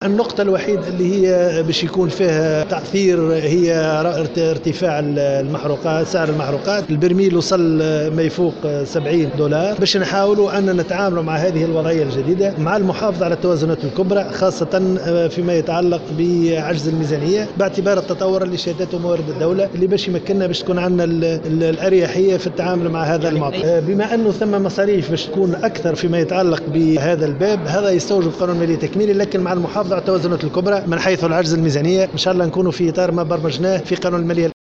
النقطة الوحيدة اللي هي باش يكون فيها تأثير هي ارتفاع المحروقات، سعر المحروقات. البرميل وصل ما يفوق $70 باش نحاولوا أن نتعاملوا مع هذه الوضعية الجديدة مع المحافظة على التوازنات الكبرى، خاصة فيما يتعلق بعجز الميزانية باعتبار التطور اللي شهدته موارد الدولة اللي باش يمكننا باش تكون عندنا الأريحية في التعامل مع هذا الموضوع. بما أنه ثم مصاريف باش تكون أكثر فيما يتعلق بهذا الباب، هذا يستوجب قانون مالي تكميلي، لكن مع المحافظة على التوازنات الكبرى من حيث العجز الميزانية إن شاء الله نكونوا في إطار ما برمجناه في قانون المالية.